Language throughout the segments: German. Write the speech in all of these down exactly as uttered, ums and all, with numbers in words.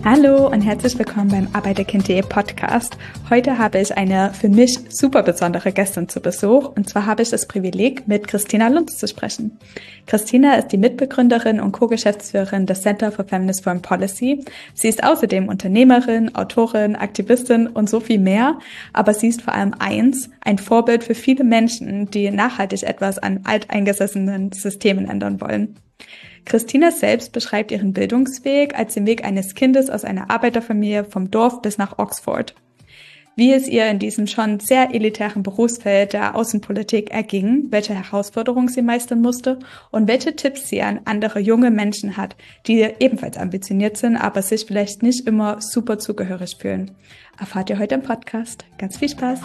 Hallo und herzlich willkommen beim Arbeiterkind punkt de Podcast. Heute habe ich eine für mich super besondere Gästin zu Besuch und zwar habe ich das Privileg, mit Christina Lunz zu sprechen. Christina ist die Mitbegründerin und Co-Geschäftsführerin des Center for Feminist Foreign Policy. Sie ist außerdem Unternehmerin, Autorin, Aktivistin und so viel mehr, aber sie ist vor allem eins, ein Vorbild für viele Menschen, die nachhaltig etwas an alteingesessenen Systemen ändern wollen. Christina selbst beschreibt ihren Bildungsweg als den Weg eines Kindes aus einer Arbeiterfamilie vom Dorf bis nach Oxford. Wie es ihr in diesem schon sehr elitären Berufsfeld der Außenpolitik erging, welche Herausforderungen sie meistern musste und welche Tipps sie an andere junge Menschen hat, die ebenfalls ambitioniert sind, aber sich vielleicht nicht immer super zugehörig fühlen. Erfahrt ihr heute im Podcast. Ganz viel Spaß!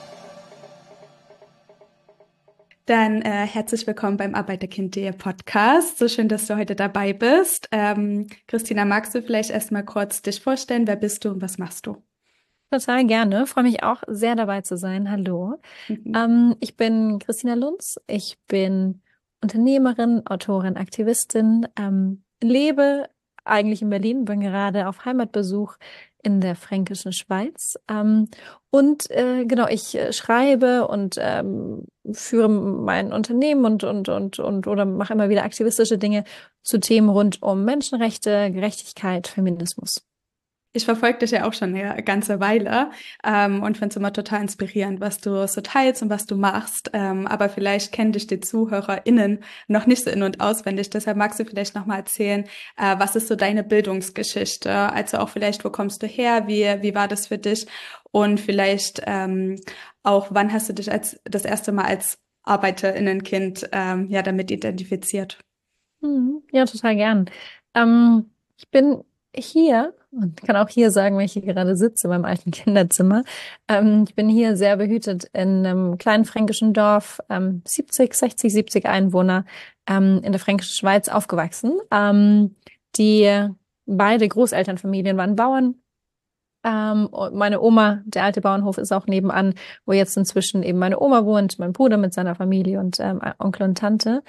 Dann äh, herzlich willkommen beim Arbeiterkind punkt de Podcast. So schön, dass du heute dabei bist. Ähm, Christina, magst du vielleicht erstmal kurz dich vorstellen? Wer bist du und was machst du? Total gerne. Freue mich auch sehr dabei zu sein. Hallo. Mhm. Ähm, ich bin Christina Lunz. Ich bin Unternehmerin, Autorin, Aktivistin, ähm, lebe eigentlich in Berlin, bin gerade auf Heimatbesuch in der fränkischen Schweiz. Ähm, und äh, genau, ich äh, schreibe und ähm, führe mein Unternehmen und, und, und, und oder mache immer wieder aktivistische Dinge zu Themen rund um Menschenrechte, Gerechtigkeit, Feminismus. Ich verfolge dich ja auch schon eine ganze Weile ähm, und finde es immer total inspirierend, was du so teilst und was du machst. Ähm, aber vielleicht kennen dich die ZuhörerInnen noch nicht so in- und auswendig. Deshalb magst du vielleicht nochmal erzählen, äh, was ist so deine Bildungsgeschichte? Also auch vielleicht, wo kommst du her? Wie, wie war das für dich? Und vielleicht ähm, auch, wann hast du dich als das erste Mal als ArbeiterInnenkind ähm, ja damit identifiziert? Mhm. Ja, total gern. Ähm, ich bin hier und kann auch hier sagen, wenn ich hier gerade sitze, beim alten Kinderzimmer. Ähm, ich bin hier sehr behütet in einem kleinen fränkischen Dorf, ähm, siebzig, sechzig, siebzig Einwohner, ähm, in der fränkischen Schweiz aufgewachsen. Ähm, die beide Großelternfamilien waren Bauern. Ähm, und meine Oma, der alte Bauernhof ist auch nebenan, wo jetzt inzwischen eben meine Oma wohnt, mein Bruder mit seiner Familie und ähm, Onkel und Tante.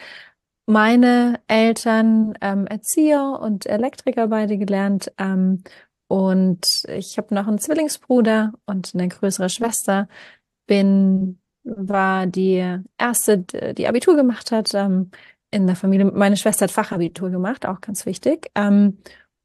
Meine Eltern ähm, Erzieher und Elektriker beide gelernt. Ähm, und ich habe noch einen Zwillingsbruder und eine größere Schwester. Bin, war die erste, die Abitur gemacht hat ähm, in der Familie. Meine Schwester hat Fachabitur gemacht, auch ganz wichtig. Ähm,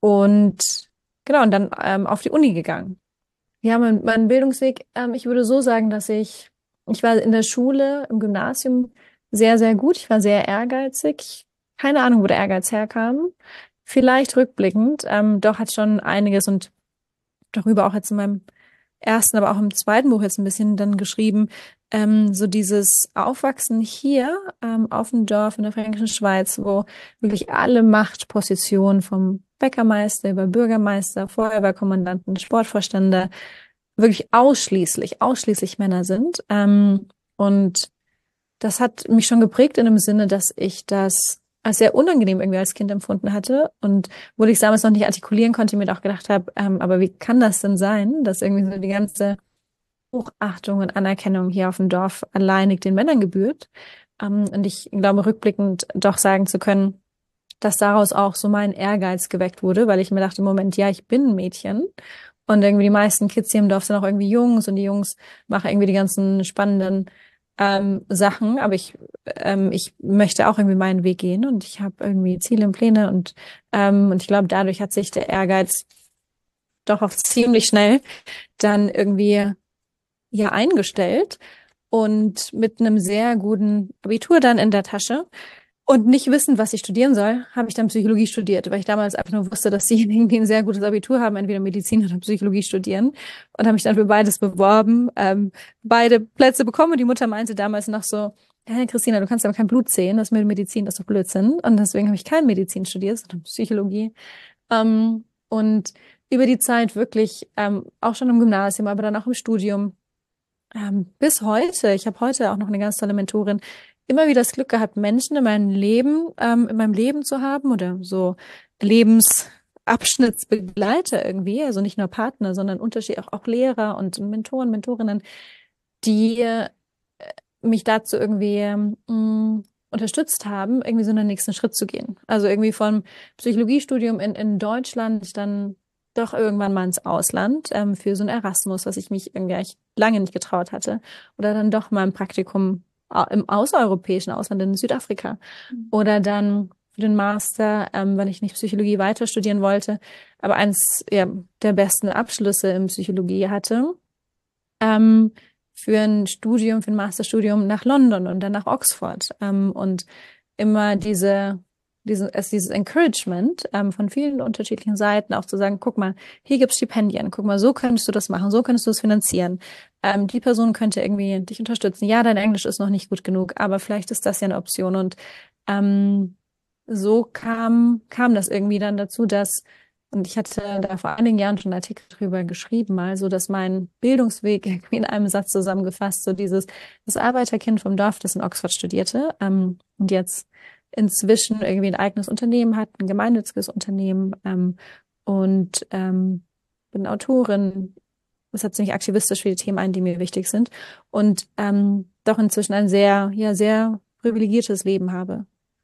und genau, und dann ähm, auf die Uni gegangen. Ja, mein, mein Bildungsweg, ähm, ich würde so sagen, dass ich, ich war in der Schule, im Gymnasium sehr, sehr gut. Ich war sehr ehrgeizig. Keine Ahnung, wo der Ehrgeiz herkam. Vielleicht rückblickend, ähm, doch hat schon einiges und darüber auch jetzt in meinem ersten, aber auch im zweiten Buch jetzt ein bisschen dann geschrieben, ähm, so dieses Aufwachsen hier ähm, auf dem Dorf in der fränkischen Schweiz, wo wirklich alle Machtpositionen vom Bäckermeister über Bürgermeister, Feuerwehrkommandanten, Sportvorstände wirklich ausschließlich, ausschließlich Männer sind. Ähm, und das hat mich schon geprägt in dem Sinne, dass ich das als sehr unangenehm irgendwie als Kind empfunden hatte. Und wo ich es damals noch nicht artikulieren konnte, mir auch gedacht habe, ähm, aber wie kann das denn sein, dass irgendwie so die ganze Hochachtung und Anerkennung hier auf dem Dorf alleinig den Männern gebührt? Ähm, und ich glaube, rückblickend doch sagen zu können, dass daraus auch so mein Ehrgeiz geweckt wurde, weil ich mir dachte, im Moment, ja, ich bin ein Mädchen. Und irgendwie die meisten Kids hier im Dorf sind auch irgendwie Jungs und die Jungs machen irgendwie die ganzen spannenden ähm, Sachen. Aber ich, ähm, ich möchte auch irgendwie meinen Weg gehen und ich habe irgendwie Ziele und Pläne und, ähm, und ich glaube, dadurch hat sich der Ehrgeiz doch auch ziemlich schnell dann irgendwie ja eingestellt und mit einem sehr guten Abitur dann in der Tasche und nicht wissend, was ich studieren soll, habe ich dann Psychologie studiert, weil ich damals einfach nur wusste, dass diejenigen, die ein sehr gutes Abitur haben, entweder Medizin oder Psychologie studieren und habe mich dann für beides beworben, ähm, beide Plätze bekommen und die Mutter meinte damals noch so, hey Christina, du kannst aber kein Blut sehen, das mit Medizin, das ist doch Blödsinn und deswegen habe ich kein Medizin studiert, sondern Psychologie. Ähm, und über die Zeit wirklich, ähm, auch schon im Gymnasium, aber dann auch im Studium, ähm, bis heute, ich habe heute auch noch eine ganz tolle Mentorin, immer wieder das Glück gehabt, Menschen in meinem Leben, ähm, in meinem Leben zu haben oder so Lebensabschnittsbegleiter irgendwie, also nicht nur Partner, sondern Unterschied, auch, auch Lehrer und Mentoren, Mentorinnen, die äh, mich dazu irgendwie ähm, unterstützt haben, irgendwie so einen nächsten Schritt zu gehen. Also irgendwie vom Psychologiestudium in, in Deutschland dann doch irgendwann mal ins Ausland ähm, für so ein Erasmus, was ich mich irgendwie echt lange nicht getraut hatte. Oder dann doch mal ein Praktikum au- im außereuropäischen Ausland in Südafrika. Oder dann für den Master, ähm, weil ich nicht Psychologie weiter studieren wollte, aber eins ja, der besten Abschlüsse in Psychologie hatte, ähm, für ein Studium, für ein Masterstudium nach London und dann nach Oxford. Ähm, und immer diese, diese, es dieses Encouragement ähm, von vielen unterschiedlichen Seiten, auch zu sagen, guck mal, hier gibt's Stipendien, guck mal, so könntest du das machen, so könntest du es finanzieren. Ähm, die Person könnte irgendwie dich unterstützen. Ja, dein Englisch ist noch nicht gut genug, aber vielleicht ist das ja eine Option. Und ähm, so kam, kam das irgendwie dann dazu, dass, und ich hatte da vor einigen Jahren schon einen Artikel drüber geschrieben, mal so, dass mein Bildungsweg irgendwie in einem Satz zusammengefasst, so dieses, das Arbeiterkind vom Dorf, das in Oxford studierte, ähm, und jetzt inzwischen irgendwie ein eigenes Unternehmen hat, ein gemeinnütziges Unternehmen, ähm, und ähm, bin Autorin, das hat ziemlich aktivistisch für die Themen ein, die mir wichtig sind, und ähm, doch inzwischen ein sehr, ja, sehr privilegiertes Leben habe.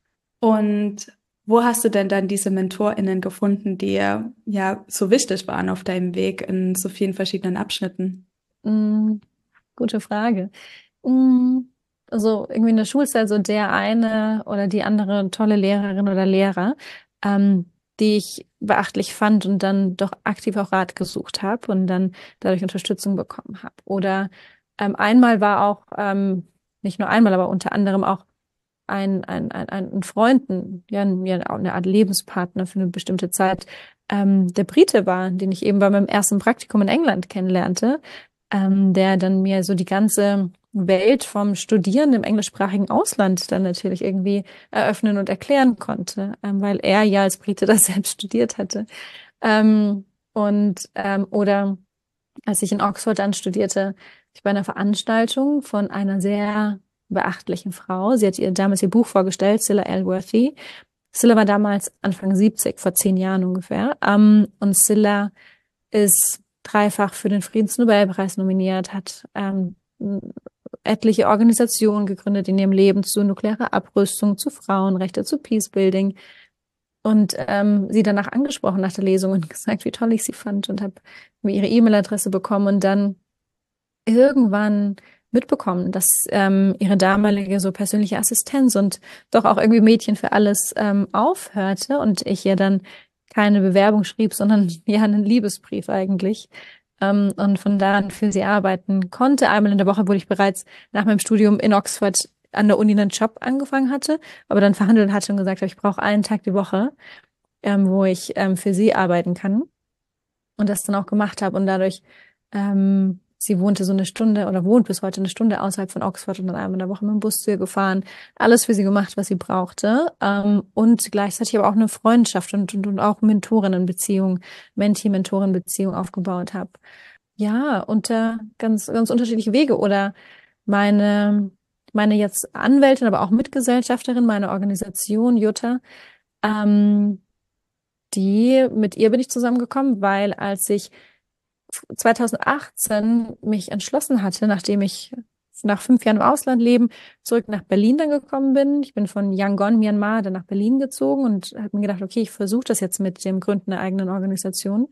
Und wo hast du denn dann diese MentorInnen gefunden, die ja, ja so wichtig waren auf deinem Weg in so vielen verschiedenen Abschnitten? Mm, gute Frage. Mm, also irgendwie in der Schulzeit so der eine oder die andere tolle Lehrerin oder Lehrer, ähm, die ich beachtlich fand und dann doch aktiv auch Rat gesucht habe und dann dadurch Unterstützung bekommen habe. Oder ähm, einmal war auch, ähm, nicht nur einmal, aber unter anderem auch ein, ein, ein, ein Freund, ein, ja, ein- ja, auch eine Art Lebenspartner für eine bestimmte Zeit, ähm, der Brite war, den ich eben bei meinem ersten Praktikum in England kennenlernte, ähm, der dann mir so die ganze Welt vom Studieren im englischsprachigen Ausland dann natürlich irgendwie eröffnen und erklären konnte, ähm, weil er ja als Brite das selbst studiert hatte. Ähm, und ähm, oder als ich in Oxford dann studierte, ich bei einer Veranstaltung von einer sehr beachtlichen Frau. Sie hat ihr damals ihr Buch vorgestellt, Cilla Elworthy. Cilla war damals Anfang siebzig, vor zehn Jahren ungefähr. Ähm, und Cilla ist dreifach für den Friedensnobelpreis nominiert, hat ähm, etliche Organisationen gegründet in ihrem Leben zu nuklearer Abrüstung, zu Frauenrechte, zu Peacebuilding. Und ähm, sie danach angesprochen nach der Lesung und gesagt, wie toll ich sie fand und habe ihre E-Mail-Adresse bekommen und dann irgendwann mitbekommen, dass ähm, ihre damalige so persönliche Assistenz und doch auch irgendwie Mädchen für alles ähm, aufhörte und ich ihr dann keine Bewerbung schrieb, sondern ja einen Liebesbrief eigentlich. Ähm, und von da an für sie arbeiten konnte. Einmal in der Woche, wo ich bereits nach meinem Studium in Oxford an der Uni einen Job angefangen hatte, aber dann verhandelt hatte und gesagt habe, ich brauche einen Tag die Woche, ähm, wo ich ähm, für sie arbeiten kann und das dann auch gemacht habe und dadurch, ähm, sie wohnte so eine Stunde oder wohnt bis heute eine Stunde außerhalb von Oxford und dann einmal in der Woche mit dem Bus zu ihr gefahren, alles für sie gemacht, was sie brauchte, ähm, und gleichzeitig aber auch eine Freundschaft und, und, und auch Mentorinnenbeziehung, Mentee-Mentorin-Beziehung aufgebaut habe. Ja, unter ganz, ganz unterschiedliche Wege oder meine, meine jetzt Anwältin, aber auch Mitgesellschafterin, meine Organisation, Jutta, ähm, die, mit ihr bin ich zusammengekommen, weil als ich zwanzig achtzehn mich entschlossen hatte, nachdem ich nach fünf Jahren im Ausland leben, zurück nach Berlin dann gekommen bin. Ich bin von Yangon, Myanmar, dann nach Berlin gezogen und habe mir gedacht, okay, ich versuche das jetzt mit dem Gründen einer eigenen Organisation.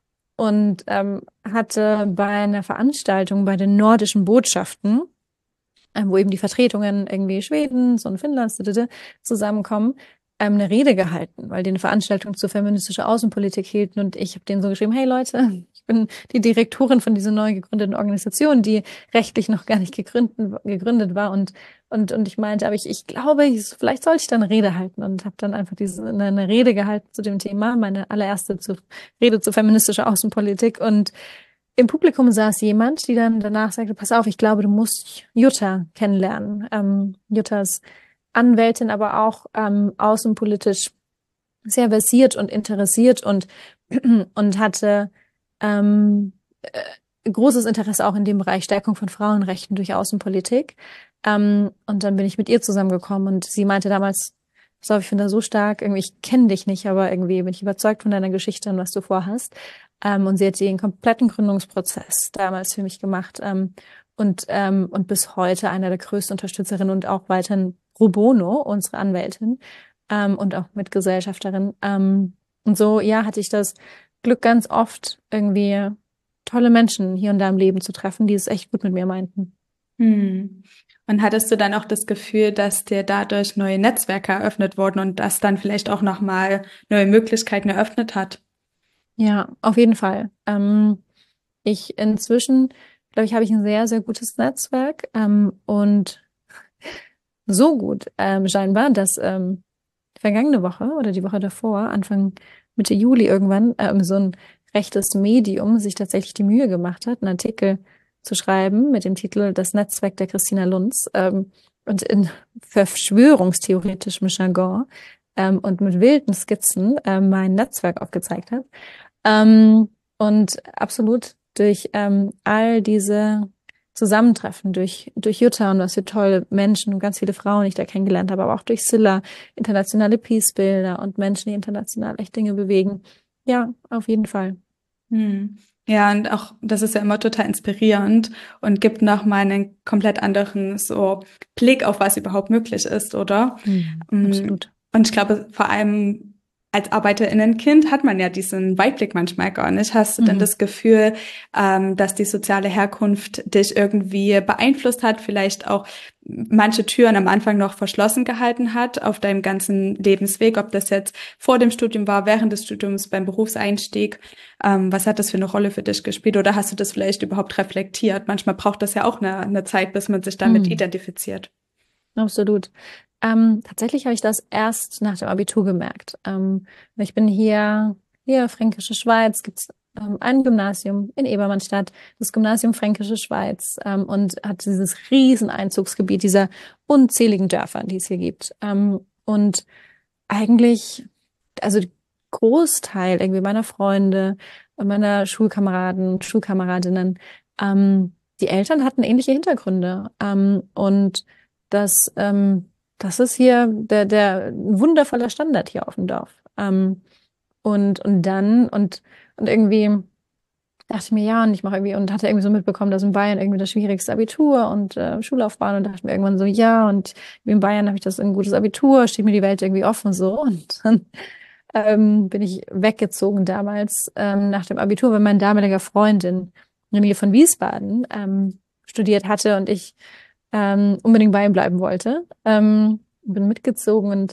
Und ähm, hatte bei einer Veranstaltung bei den nordischen Botschaften, ähm, wo eben die Vertretungen irgendwie Schwedens und Finnlands zusammenkommen, ähm, eine Rede gehalten, weil die eine Veranstaltung zur feministischen Außenpolitik hielten und ich habe denen so geschrieben, hey Leute, ich bin die Direktorin von dieser neu gegründeten Organisation, die rechtlich noch gar nicht gegründet, gegründet war und und und ich meinte, aber ich ich glaube, ich, vielleicht sollte ich da eine Rede halten und habe dann einfach diese eine, eine Rede gehalten zu dem Thema, meine allererste zu, Rede zur feministischen Außenpolitik und im Publikum saß jemand, die dann danach sagte, pass auf, ich glaube, du musst Jutta kennenlernen. Ähm, Jutta ist Anwältin, aber auch ähm, außenpolitisch sehr versiert und interessiert und, und hatte ähm, äh, großes Interesse auch in dem Bereich Stärkung von Frauenrechten durch Außenpolitik. Ähm, und dann bin ich mit ihr zusammengekommen und sie meinte damals, pass auf, ich finde das so stark, irgendwie, ich kenne dich nicht, aber irgendwie bin ich überzeugt von deiner Geschichte und was du vorhast. Ähm, und sie hat den kompletten Gründungsprozess damals für mich gemacht. Ähm, und, ähm, und bis heute einer der größten Unterstützerinnen und auch weiterhin pro bono, unsere Anwältin, ähm, und auch Mitgesellschafterin. Ähm, und so, ja, hatte ich das Glück ganz oft irgendwie tolle Menschen hier und da im Leben zu treffen, die es echt gut mit mir meinten. Hm. Und hattest du dann auch das Gefühl, dass dir dadurch neue Netzwerke eröffnet wurden und das dann vielleicht auch nochmal neue Möglichkeiten eröffnet hat? Ja, auf jeden Fall. Ähm, ich inzwischen, glaube ich, habe ich ein sehr, sehr gutes Netzwerk ähm, und so gut ähm, scheinbar, dass ähm, vergangene Woche oder die Woche davor, Anfang Mitte Juli irgendwann, ähm, so ein rechtes Medium sich tatsächlich die Mühe gemacht hat, einen Artikel zu schreiben mit dem Titel Das Netzwerk der Christina Lunz ähm, und in verschwörungstheoretischem Jargon ähm, und mit wilden Skizzen ähm, mein Netzwerk aufgezeigt hat. Ähm, und absolut durch ähm, all diese Zusammentreffen, durch, durch Jutta und was für tolle Menschen und ganz viele Frauen, die ich da kennengelernt habe, aber auch durch Scylla, internationale Peacebilder und Menschen, die international echt Dinge bewegen. Ja, auf jeden Fall. Hm. Ja, und auch das ist ja immer total inspirierend und gibt nochmal einen komplett anderen so Blick auf was überhaupt möglich ist, oder? Hm, Hm. absolut. Und ich glaube, vor allem als Arbeiterinnenkind hat man ja diesen Weitblick manchmal gar nicht. Hast du denn Mhm. das Gefühl, ähm, dass die soziale Herkunft dich irgendwie beeinflusst hat, vielleicht auch manche Türen am Anfang noch verschlossen gehalten hat auf deinem ganzen Lebensweg, ob das jetzt vor dem Studium war, während des Studiums, beim Berufseinstieg? Ähm, was hat das für eine Rolle für dich gespielt? Oder hast du das vielleicht überhaupt reflektiert? Manchmal braucht das ja auch eine, eine Zeit, bis man sich damit Mhm. identifiziert. Absolut. Ähm, tatsächlich habe ich das erst nach dem Abitur gemerkt. Ähm, ich bin hier, hier Fränkische Schweiz, gibt's ähm, ein Gymnasium in Ebermannstadt, das Gymnasium Fränkische Schweiz, ähm, und hat dieses riesen Einzugsgebiet dieser unzähligen Dörfer, die es hier gibt. Ähm, und eigentlich, also Großteil irgendwie meiner Freunde und meiner Schulkameraden, Schulkameradinnen, ähm, die Eltern hatten ähnliche Hintergründe. Ähm, und das, ähm, das ist hier der, der ein wundervoller Standard hier auf dem Dorf. Ähm, und, und dann, und, und irgendwie dachte ich mir, ja, und ich mache irgendwie, und hatte irgendwie so mitbekommen, dass in Bayern irgendwie das schwierigste Abitur und äh, Schullaufbahn, und dachte mir irgendwann so, ja, und in Bayern habe ich das ein gutes Abitur, steht mir die Welt irgendwie offen so. Und dann ähm, bin ich weggezogen damals ähm, nach dem Abitur, weil mein damaliger Freund in der Nähe von Wiesbaden ähm, studiert hatte und ich ähm, unbedingt bei ihm bleiben wollte. Ähm, bin mitgezogen und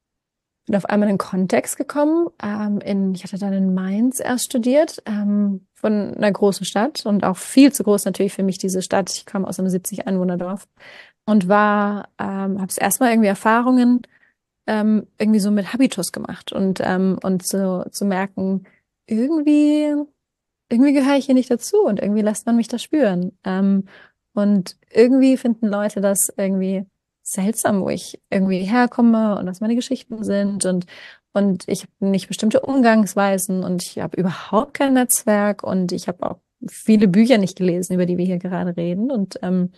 bin auf einmal in den Kontext gekommen. Ähm, in, ich hatte dann in Mainz erst studiert, ähm, von einer großen Stadt und auch viel zu groß natürlich für mich, diese Stadt. Ich komme aus einem siebzig Einwohner-Dorf und war, ähm, habe es erstmal irgendwie Erfahrungen ähm, irgendwie so mit Habitus gemacht und ähm, und zu, zu merken, irgendwie irgendwie gehöre ich hier nicht dazu und irgendwie lässt man mich das spüren. Ähm, und irgendwie finden Leute das irgendwie seltsam, wo ich irgendwie herkomme und was meine Geschichten sind, und und ich habe nicht bestimmte Umgangsweisen und ich habe überhaupt kein Netzwerk und ich habe auch viele Bücher nicht gelesen, über die wir hier gerade reden, und ähm,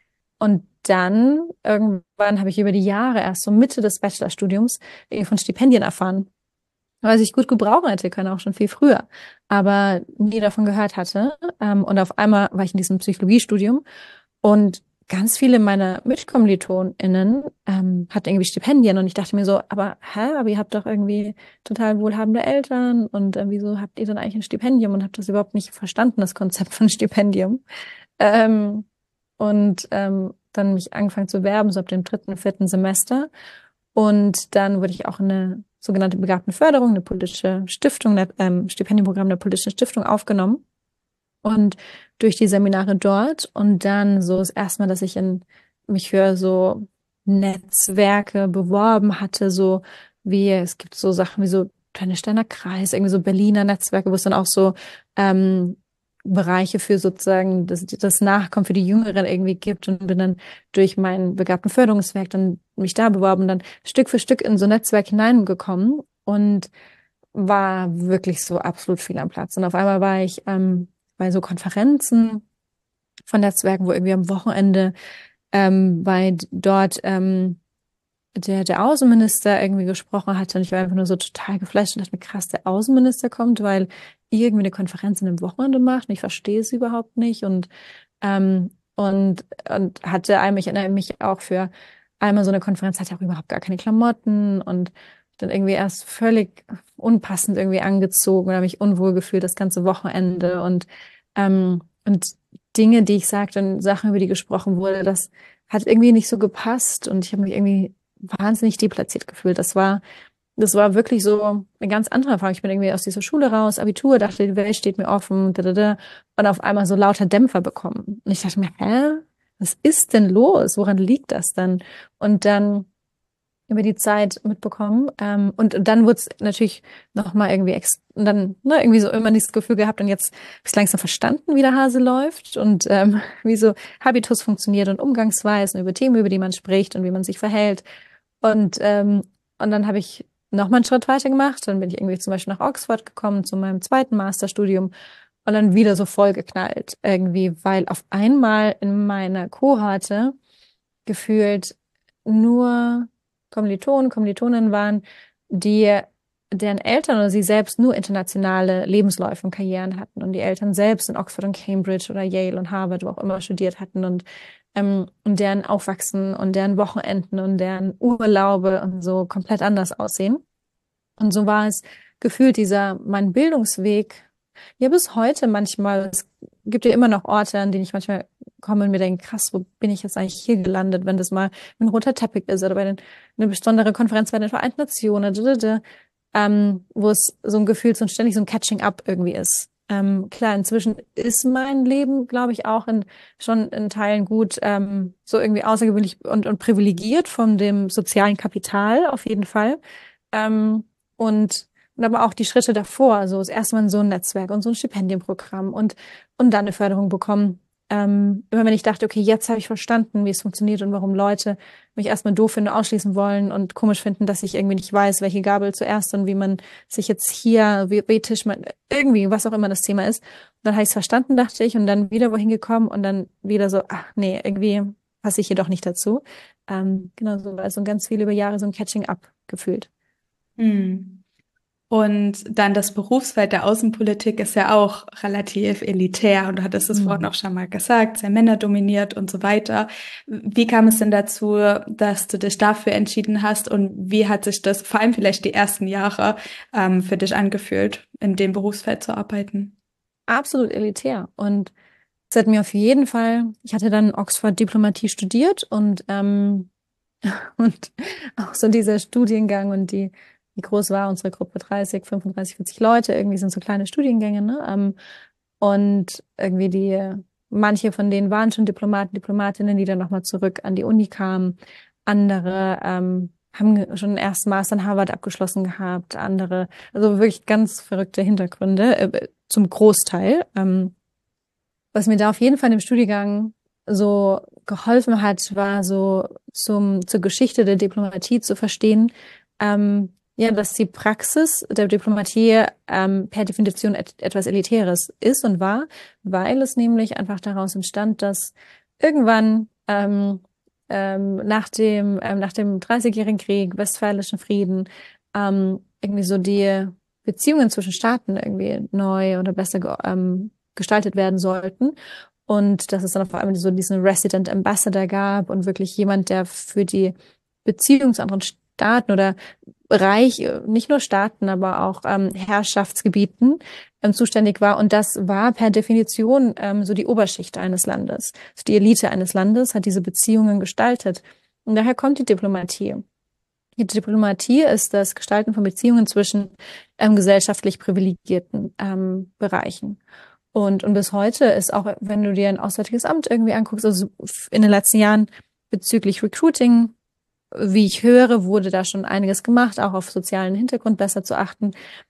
und dann irgendwann habe ich über die Jahre erst so Mitte des Bachelorstudiums irgendwie von Stipendien erfahren, was ich gut gebrauchen hätte können, auch schon viel früher, aber nie davon gehört hatte. Ähm, und auf einmal war ich in diesem Psychologiestudium und ganz viele meiner MitkommilitonInnen ähm, hatten irgendwie Stipendien, und ich dachte mir so, aber hä, aber ihr habt doch irgendwie total wohlhabende Eltern, und äh, wieso habt ihr dann eigentlich ein Stipendium, und habt das überhaupt nicht verstanden, das Konzept von Stipendium. Ähm, und ähm, dann mich angefangen zu werben, so ab dem dritten, vierten Semester. Und dann wurde ich auch in eine sogenannte Begabtenförderung, eine politische Stiftung, ein ähm, Stipendienprogramm der politischen Stiftung aufgenommen. Und durch die Seminare dort und dann so das erste Mal, dass ich in, mich für so Netzwerke beworben hatte, so wie, es gibt so Sachen wie so Steiner Kreis, irgendwie so Berliner Netzwerke, wo es dann auch so ähm, Bereiche für sozusagen das, das Nachkommen für die Jüngeren irgendwie gibt, und bin dann durch mein Begabtenförderungswerk dann mich da beworben und dann Stück für Stück in so ein Netzwerk hineingekommen und war wirklich so absolut viel am Platz. Und auf einmal war ich ähm, bei so Konferenzen von Netzwerken, wo irgendwie am Wochenende ähm, bei dort ähm, der, der Außenminister irgendwie gesprochen hatte, und ich war einfach nur so total geflasht und dachte mir, krass, der Außenminister kommt, weil irgendwie eine Konferenz in einem Wochenende macht, und ich verstehe es überhaupt nicht, und ähm, und und hatte einmal, ich erinnere mich auch für einmal so eine Konferenz, hatte auch überhaupt gar keine Klamotten, und dann irgendwie erst völlig unpassend irgendwie angezogen oder mich unwohl gefühlt das ganze Wochenende und ähm, und Dinge, die ich sagte und Sachen, über die gesprochen wurde, das hat irgendwie nicht so gepasst und ich habe mich irgendwie wahnsinnig deplatziert gefühlt. Das war das war wirklich so eine ganz andere Erfahrung. Ich bin irgendwie aus dieser Schule raus, Abitur, dachte, die Welt steht mir offen, da, da, da, und auf einmal so lauter Dämpfer bekommen. Und ich dachte mir, hä? Was ist denn los? Woran liegt das dann? Und dann über die Zeit mitbekommen. Ähm, und dann wurde es natürlich nochmal irgendwie, ex und dann ne, irgendwie so immer dieses Gefühl gehabt und jetzt habe ich langsam verstanden, wie der Hase läuft und ähm, wie so Habitus funktioniert und Umgangsweisen über Themen, über die man spricht und wie man sich verhält. Und, ähm, und dann habe ich nochmal einen Schritt weiter gemacht. Dann bin ich irgendwie zum Beispiel nach Oxford gekommen zu meinem zweiten Masterstudium und dann wieder so voll geknallt irgendwie, weil auf einmal in meiner Kohorte gefühlt nur Kommilitonen, Kommilitoninnen waren, die deren Eltern oder sie selbst nur internationale Lebensläufe und Karrieren hatten und die Eltern selbst in Oxford und Cambridge oder Yale und Harvard, wo auch immer studiert hatten und ähm, und deren Aufwachsen und deren Wochenenden und deren Urlaube und so komplett anders aussehen. Und so war es gefühlt dieser mein Bildungsweg ja bis heute manchmal. Es gibt ja immer noch Orte, an denen ich manchmal komme und mir denke, krass, wo bin ich jetzt eigentlich hier gelandet, wenn das mal ein roter Teppich ist oder bei den, eine besondere Konferenz bei den Vereinten Nationen, da, da, da, ähm, wo es so ein Gefühl, so ein ständig so ein Catching-up irgendwie ist. Ähm, klar, inzwischen ist mein Leben, glaube ich, auch in, schon in Teilen gut, ähm, so irgendwie außergewöhnlich und, und privilegiert von dem sozialen Kapital, auf jeden Fall. Ähm, und, und aber auch die Schritte davor, also das erste Mal so ein Netzwerk und so ein Stipendienprogramm und, und dann eine Förderung bekommen. Ähm, immer wenn ich dachte, okay, jetzt habe ich verstanden, wie es funktioniert und warum Leute mich erstmal doof finden, ausschließen wollen und komisch finden, dass ich irgendwie nicht weiß, welche Gabel zuerst und wie man sich jetzt hier, wie, wie Tisch man, irgendwie, was auch immer das Thema ist. Und dann habe ich es verstanden, dachte ich, und dann wieder wohin gekommen und dann wieder so, ach nee, irgendwie passe ich hier doch nicht dazu. Ähm, genau so, also ganz viel über Jahre so ein Catching-up gefühlt. Hm. Und dann das Berufsfeld der Außenpolitik ist ja auch relativ elitär und du hattest es vorhin Mhm. auch schon mal gesagt, sehr männerdominiert und so weiter. Wie kam es denn dazu, dass du dich dafür entschieden hast und wie hat sich das vor allem vielleicht die ersten Jahre ähm, für dich angefühlt, in dem Berufsfeld zu arbeiten? Absolut elitär. Und es hat mir auf jeden Fall, ich hatte dann Oxford Diplomatie studiert und, ähm, und auch so dieser Studiengang und die, wie groß war unsere Gruppe? dreißig, fünfunddreißig, vierzig Leute, irgendwie sind so kleine Studiengänge, ne? Ähm, und irgendwie die, manche von denen waren schon Diplomaten, Diplomatinnen, die dann nochmal zurück an die Uni kamen. Andere, ähm, haben schon einen ersten Master in Harvard abgeschlossen gehabt. Andere, also wirklich ganz verrückte Hintergründe, äh, zum Großteil. Ähm, was mir da auf jeden Fall im Studiengang so geholfen hat, war so zum, zur Geschichte der Diplomatie zu verstehen, ähm, ja, dass die Praxis der Diplomatie ähm, per Definition et etwas Elitäres ist und war, weil es nämlich einfach daraus entstand, dass irgendwann ähm, ähm, nach dem ähm, nach dem Dreißigjährigen Krieg, Westfälischen Frieden, ähm, irgendwie so die Beziehungen zwischen Staaten irgendwie neu oder besser ge ähm, gestaltet werden sollten. Und dass es dann auf einmal so diesen Resident Ambassador gab und wirklich jemand, der für die Beziehung zu anderen Staaten oder Reich, nicht nur Staaten, aber auch ähm, Herrschaftsgebieten ähm, zuständig war. Und das war per Definition ähm, so die Oberschicht eines Landes. Also die Elite eines Landes hat diese Beziehungen gestaltet. Und daher kommt die Diplomatie. Die Diplomatie ist das Gestalten von Beziehungen zwischen ähm, gesellschaftlich privilegierten ähm, Bereichen. Und, und bis heute ist auch, wenn du dir ein Auswärtiges Amt irgendwie anguckst, also in den letzten Jahren bezüglich Recruiting, wie ich höre, wurde da schon einiges gemacht, auch auf sozialen Hintergrund besser zu achten.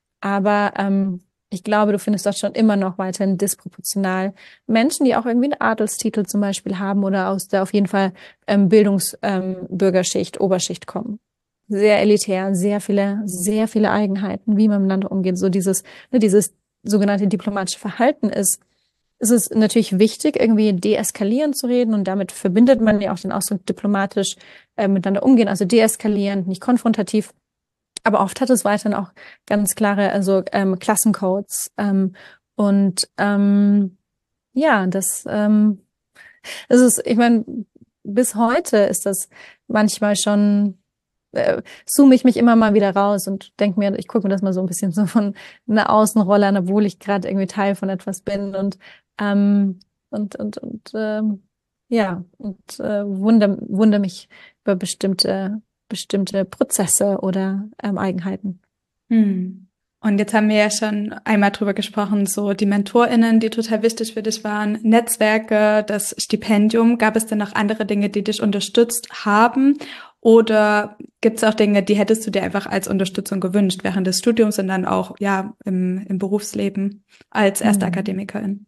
Aber ähm, ich glaube, du findest dort schon immer noch weiterhin disproportional Menschen, die auch irgendwie einen Adelstitel zum Beispiel haben oder aus der auf jeden Fall ähm, Bildungsbürgerschicht, ähm, Oberschicht kommen. Sehr elitär, sehr viele, sehr viele Eigenheiten, wie man miteinander umgeht. So dieses, ne, dieses sogenannte diplomatische Verhalten ist, ist es natürlich wichtig, irgendwie deeskalierend zu reden und damit verbindet man ja auch den Ausdruck diplomatisch äh, miteinander umgehen, also deeskalierend, nicht konfrontativ. Aber oft hat es weiterhin auch ganz klare, also ähm, Klassencodes ähm, und ähm, ja, das, ähm, das ist, ich meine, bis heute ist das manchmal schon äh, zoome ich mich immer mal wieder raus und denke mir, ich gucke mir das mal so ein bisschen so von einer Außenrolle an, obwohl ich gerade irgendwie Teil von etwas bin und ähm, und und und ähm, ja und äh, wundere wundere mich über bestimmte bestimmte Prozesse oder ähm, Eigenheiten. Hm. Und jetzt haben wir ja schon einmal drüber gesprochen, so die MentorInnen, die total wichtig für dich waren, Netzwerke, das Stipendium. Gab es denn noch andere Dinge, die dich unterstützt haben? Oder gibt es auch Dinge, die hättest du dir einfach als Unterstützung gewünscht während des Studiums und dann auch ja im, im Berufsleben als erste Hm. Akademikerin?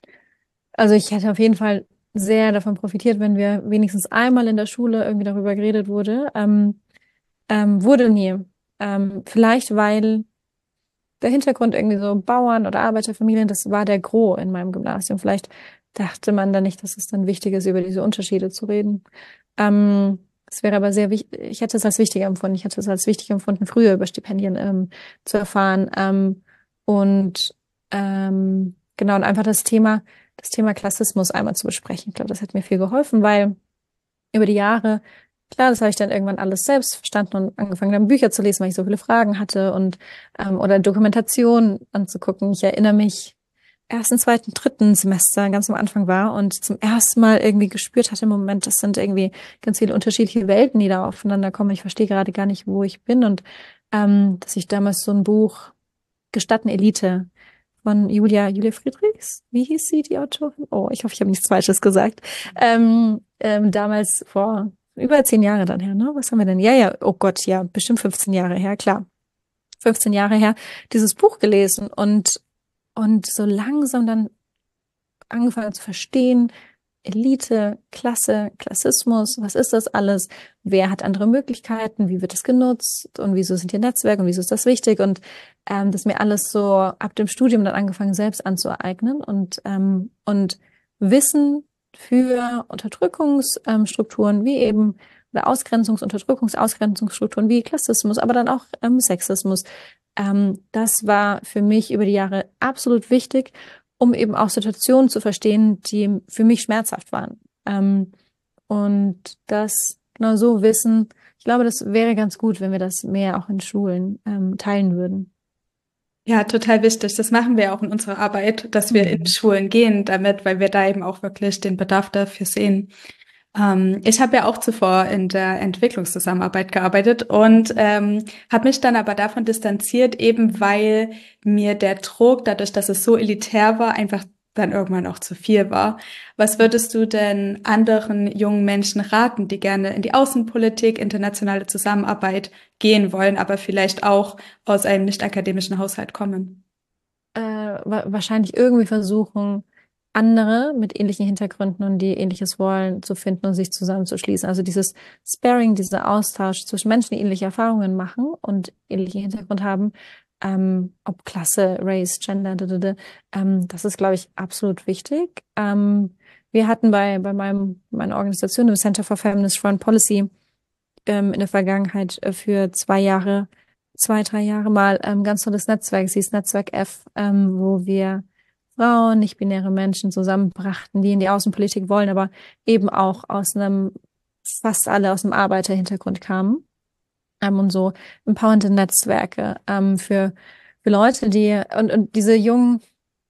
Also ich hätte auf jeden Fall sehr davon profitiert, wenn wir wenigstens einmal in der Schule irgendwie darüber geredet wurde. Ähm, ähm, wurde nie. Ähm, vielleicht weil der Hintergrund irgendwie so Bauern oder Arbeiterfamilien, das war der Gros in meinem Gymnasium. Vielleicht dachte man dann nicht, dass es dann wichtig ist, über diese Unterschiede zu reden. Ähm, es wäre aber sehr wichtig, ich hätte es als wichtig empfunden. Ich hätte es als wichtig empfunden, früher über Stipendien ähm, zu erfahren. Ähm, und ähm, genau, und einfach das Thema, das Thema Klassismus einmal zu besprechen. Ich glaube, das hat mir viel geholfen, weil über die Jahre, klar, das habe ich dann irgendwann alles selbst verstanden und angefangen, dann Bücher zu lesen, weil ich so viele Fragen hatte und ähm, oder Dokumentation anzugucken. Ich erinnere mich, ersten, zweiten, dritten Semester ganz am Anfang war und zum ersten Mal irgendwie gespürt hatte, im Moment, das sind irgendwie ganz viele unterschiedliche Welten, die da aufeinander kommen. Ich verstehe gerade gar nicht, wo ich bin und ähm, dass ich damals so ein Buch Gestatten Elite von Julia, Julia Friedrichs, wie hieß sie, die Autorin? Oh, ich hoffe, ich habe nichts Falsches gesagt. Ähm, ähm, damals vor über zehn Jahre dann her, ne? Was haben wir denn? Ja, ja, oh Gott, ja, bestimmt fünfzehn Jahre her, klar. fünfzehn Jahre her, dieses Buch gelesen und, und so langsam dann angefangen zu verstehen, Elite, Klasse, Klassismus, was ist das alles? Wer hat andere Möglichkeiten? Wie wird es genutzt? Und wieso sind hier Netzwerke und wieso ist das wichtig? Und ähm, das mir alles so ab dem Studium dann angefangen selbst anzueignen und ähm, und Wissen für Unterdrückungsstrukturen wie eben oder Ausgrenzungs-, Unterdrückungs-, Ausgrenzungsstrukturen wie Klassismus, aber dann auch ähm, Sexismus. Ähm, das war für mich über die Jahre absolut wichtig, um eben auch Situationen zu verstehen, die für mich schmerzhaft waren. Ähm, und das genau so wissen, ich glaube, das wäre ganz gut, wenn wir das mehr auch in Schulen ähm, teilen würden. Ja, total wichtig. Das machen wir auch in unserer Arbeit, dass wir in Mhm. Schulen gehen damit, weil wir da eben auch wirklich den Bedarf dafür sehen. Ähm, ich habe ja auch zuvor in der Entwicklungszusammenarbeit gearbeitet und ähm, habe mich dann aber davon distanziert, eben weil mir der Druck, dadurch, dass es so elitär war, einfach dann irgendwann auch zu viel war. Was würdest du denn anderen jungen Menschen raten, die gerne in die Außenpolitik, internationale Zusammenarbeit gehen wollen, aber vielleicht auch aus einem nicht akademischen Haushalt kommen? Äh, wa wahrscheinlich irgendwie versuchen, andere mit ähnlichen Hintergründen und die Ähnliches wollen, zu finden und sich zusammenzuschließen. Also dieses Sparing, dieser Austausch zwischen Menschen, die ähnliche Erfahrungen machen und ähnlichen Hintergrund haben, ähm, ob Klasse, Race, Gender, d -d -d, ähm, das ist, glaube ich, absolut wichtig. Ähm, wir hatten bei, bei meinem, meiner Organisation, dem Center for Feminist Foreign Policy, ähm, in der Vergangenheit äh, für zwei Jahre, zwei, drei Jahre mal ähm, ganz tolles Netzwerk, es hieß Netzwerk F, ähm, wo wir Frauen, nicht-binäre Menschen zusammenbrachten, die in die Außenpolitik wollen, aber eben auch aus einem, fast alle aus einem Arbeiterhintergrund kamen. Ähm, und so empowernde Netzwerke ähm, für, für Leute, die, und, und diese jungen,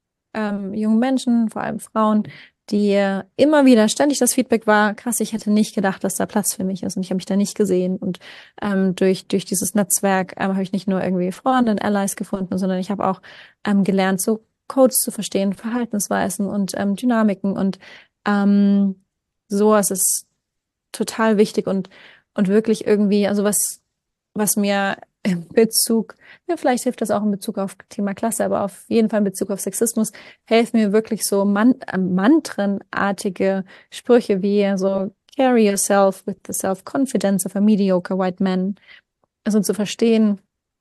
ähm, jungen Menschen, vor allem Frauen, die äh, immer wieder ständig das Feedback war, krass, ich hätte nicht gedacht, dass da Platz für mich ist und ich habe mich da nicht gesehen. Und ähm, durch durch dieses Netzwerk ähm, habe ich nicht nur irgendwie Freunde, Allies gefunden, sondern ich habe auch ähm, gelernt, so Codes zu verstehen, Verhaltensweisen und ähm, Dynamiken und ähm, sowas ist total wichtig und und wirklich irgendwie, also was was mir in Bezug, ja, vielleicht hilft das auch in Bezug auf Thema Klasse, aber auf jeden Fall in Bezug auf Sexismus, helfen mir wirklich so Man äh, mantrenartige Sprüche wie so carry yourself with the self-confidence of a mediocre white man. Also zu verstehen,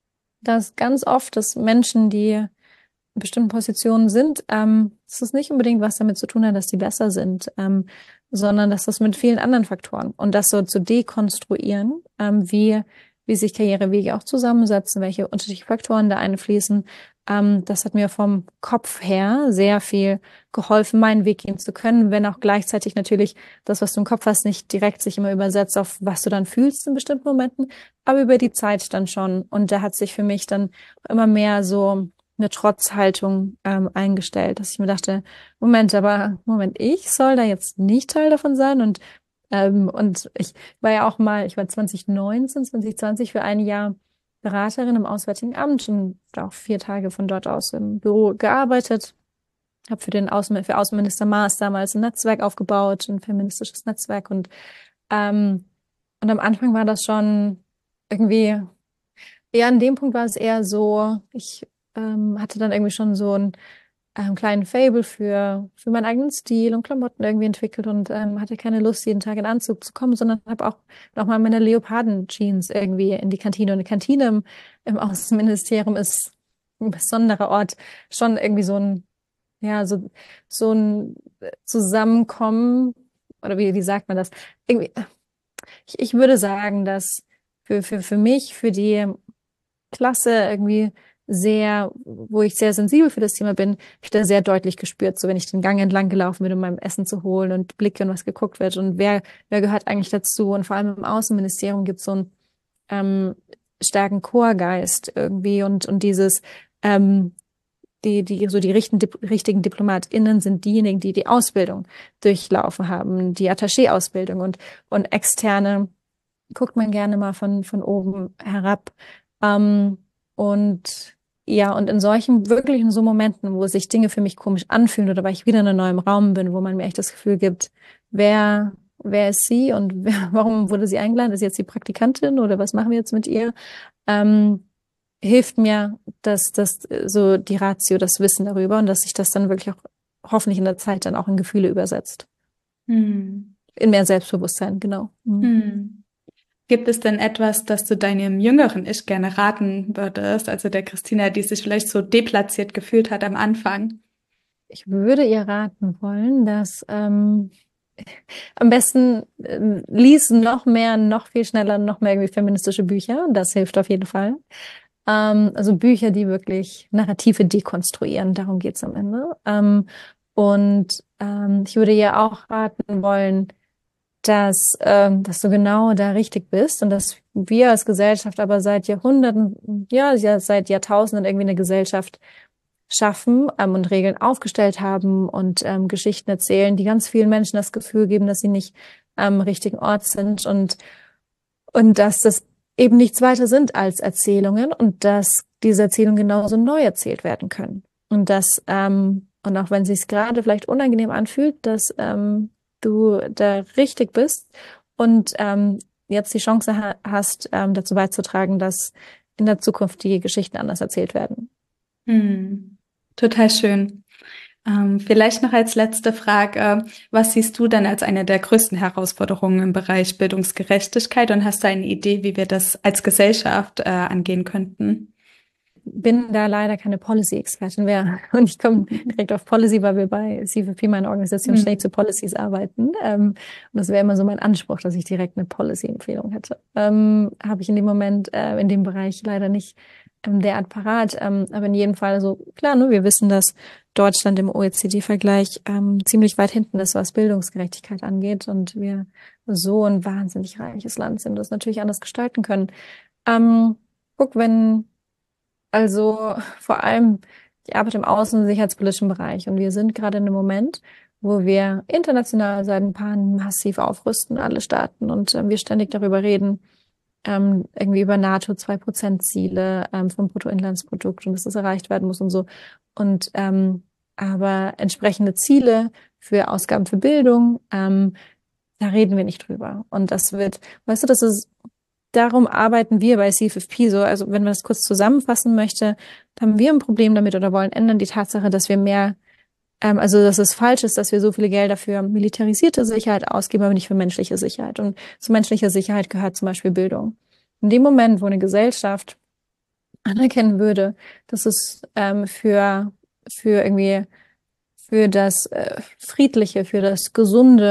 dass ganz oft, dass Menschen, die in bestimmten Positionen sind, ähm, dass es nicht unbedingt was damit zu tun hat, dass die besser sind, ähm, sondern dass das mit vielen anderen Faktoren und das so zu dekonstruieren, ähm, wie wie sich Karrierewege auch zusammensetzen, welche unterschiedlichen Faktoren da einfließen. Ähm, das hat mir vom Kopf her sehr viel geholfen, meinen Weg gehen zu können, wenn auch gleichzeitig natürlich das, was du im Kopf hast, nicht direkt sich immer übersetzt auf was du dann fühlst in bestimmten Momenten, aber über die Zeit dann schon. Und da hat sich für mich dann immer mehr so eine Trotzhaltung ähm, eingestellt, dass ich mir dachte, Moment, aber Moment, ich soll da jetzt nicht Teil davon sein und ähm, und ich war ja auch mal, ich war zwanzig neunzehn, zwanzig zwanzig für ein Jahr Beraterin im Auswärtigen Amt und auch vier Tage von dort aus im Büro gearbeitet. Habe für den Außen, für Außenminister Maas damals ein Netzwerk aufgebaut, ein feministisches Netzwerk und ähm, und am Anfang war das schon irgendwie, ja, an dem Punkt war es eher so, ich ähm, hatte dann irgendwie schon so ein ähm, kleinen Faible für, für meinen eigenen Stil und Klamotten irgendwie entwickelt und ähm, hatte keine Lust, jeden Tag in Anzug zu kommen, sondern habe auch nochmal meine Leoparden-Jeans irgendwie in die Kantine. Und die Kantine im, im Außenministerium ist ein besonderer Ort. Schon irgendwie so ein, ja, so, so ein Zusammenkommen, oder wie, wie sagt man das? Irgendwie, ich, ich würde sagen, dass für, für, für mich, für die Klasse irgendwie sehr, wo ich sehr sensibel für das Thema bin, habe ich da sehr deutlich gespürt, so wenn ich den Gang entlang gelaufen bin, um mein Essen zu holen und blicke und was geguckt wird und wer, wer gehört eigentlich dazu und vor allem im Außenministerium gibt es so einen ähm, starken Chorgeist irgendwie und und dieses ähm, die die so die richtigen, richtigen DiplomatInnen sind diejenigen, die die Ausbildung durchlaufen haben, die Attaché-Ausbildung und und externe guckt man gerne mal von von oben herab. Ähm, und ja, und in solchen wirklichen so Momenten, wo sich Dinge für mich komisch anfühlen oder weil ich wieder in einem neuen Raum bin, wo man mir echt das Gefühl gibt, wer, wer ist sie und wer, warum wurde sie eingeladen? Ist sie jetzt die Praktikantin oder was machen wir jetzt mit ihr? Ähm, hilft mir, dass das so die Ratio, das Wissen darüber und dass sich das dann wirklich auch hoffentlich in der Zeit dann auch in Gefühle übersetzt. Hm. In mehr Selbstbewusstsein, genau. Mhm. Hm. Gibt es denn etwas, das du deinem jüngeren Ich gerne raten würdest, also der Christina, die sich vielleicht so deplatziert gefühlt hat am Anfang? Ich würde ihr raten wollen, dass ähm, am besten äh, lies noch mehr, noch viel schneller, noch mehr irgendwie feministische Bücher. Das hilft auf jeden Fall. Ähm, also Bücher, die wirklich Narrative dekonstruieren. Darum geht's am Ende. Ähm, und ähm, ich würde ihr auch raten wollen, dass, ähm, dass du genau da richtig bist und dass wir als Gesellschaft aber seit Jahrhunderten, ja, ja seit Jahrtausenden irgendwie eine Gesellschaft schaffen ähm, und Regeln aufgestellt haben und ähm, Geschichten erzählen, die ganz vielen Menschen das Gefühl geben, dass sie nicht am richtigen Ort sind und und dass das eben nichts weiter sind als Erzählungen und dass diese Erzählungen genauso neu erzählt werden können und dass ähm, und auch wenn es sich gerade vielleicht unangenehm anfühlt, dass ähm, du da richtig bist und ähm, jetzt die Chance ha hast, ähm, dazu beizutragen, dass in der Zukunft die Geschichten anders erzählt werden. Hm. Total schön. Ähm, vielleicht noch als letzte Frage, was siehst du denn als eine der größten Herausforderungen im Bereich Bildungsgerechtigkeit und hast du eine Idee, wie wir das als Gesellschaft äh, angehen könnten? Bin da leider keine Policy-Expertin mehr. Und ich komme direkt auf Policy, weil wir bei C V P, meiner Organisation, ständig zu Policies arbeiten. Ähm, und das wäre immer so mein Anspruch, dass ich direkt eine Policy-Empfehlung hätte. Ähm, habe ich in dem Moment, äh, in dem Bereich leider nicht ähm, derart parat. Ähm, aber in jedem Fall so, klar, ne, wir wissen, dass Deutschland im O E C D-Vergleich ähm, ziemlich weit hinten ist, was Bildungsgerechtigkeit angeht. Und wir so ein wahnsinnig reiches Land sind, das natürlich anders gestalten können. Ähm, guck, wenn also vor allem, ich arbeite im außen- und sicherheitspolitischen Bereich und wir sind gerade in einem Moment, wo wir international seit ein paar Jahren massiv aufrüsten, alle Staaten, und ähm, wir ständig darüber reden, ähm, irgendwie über NATO zwei Prozent Ziele ähm, vom Bruttoinlandsprodukt und dass das erreicht werden muss und so. Und ähm, aber entsprechende Ziele für Ausgaben für Bildung, ähm, da reden wir nicht drüber. Und das wird, weißt du, das ist darum arbeiten wir bei C F F P so, also wenn man das kurz zusammenfassen möchte, haben wir ein Problem damit oder wollen ändern die Tatsache, dass wir mehr, ähm, also dass es falsch ist, dass wir so viele Gelder für militarisierte Sicherheit ausgeben, aber nicht für menschliche Sicherheit. Und zu menschlicher Sicherheit gehört zum Beispiel Bildung. In dem Moment, wo eine Gesellschaft anerkennen würde, dass es ähm, für, für irgendwie für das äh, Friedliche, für das Gesunde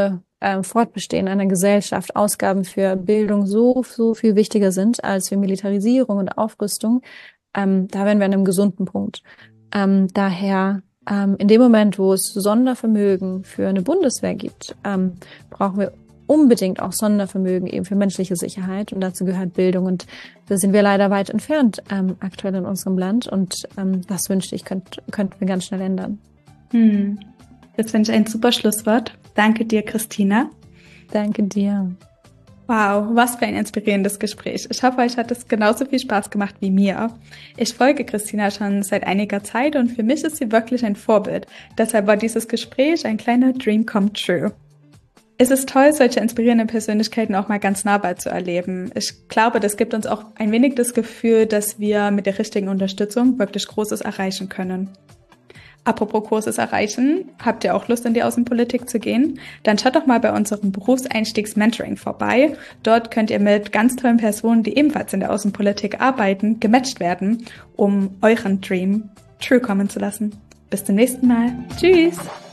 äh, Fortbestehen einer Gesellschaft, Ausgaben für Bildung so, so viel wichtiger sind als für Militarisierung und Aufrüstung, ähm, da wären wir an einem gesunden Punkt. Ähm, daher, ähm, in dem Moment, wo es Sondervermögen für eine Bundeswehr gibt, ähm, brauchen wir unbedingt auch Sondervermögen eben für menschliche Sicherheit. Und dazu gehört Bildung. Und da sind wir leider weit entfernt ähm, aktuell in unserem Land. Und ähm, das wünschte ich, könnt, könnten wir ganz schnell ändern. Hm. Das finde ich ein super Schlusswort. Danke dir, Christina. Danke dir. Wow, was für ein inspirierendes Gespräch. Ich hoffe, euch hat es genauso viel Spaß gemacht wie mir. Ich folge Christina schon seit einiger Zeit und für mich ist sie wirklich ein Vorbild. Deshalb war dieses Gespräch ein kleiner Dream come true. Es ist toll, solche inspirierenden Persönlichkeiten auch mal ganz nahbar zu erleben. Ich glaube, das gibt uns auch ein wenig das Gefühl, dass wir mit der richtigen Unterstützung wirklich Großes erreichen können. Apropos Großes erreichen, habt ihr auch Lust, in die Außenpolitik zu gehen? Dann schaut doch mal bei unserem Berufseinstiegs-Mentoring vorbei. Dort könnt ihr mit ganz tollen Personen, die ebenfalls in der Außenpolitik arbeiten, gematcht werden, um euren Dream true kommen zu lassen. Bis zum nächsten Mal. Tschüss!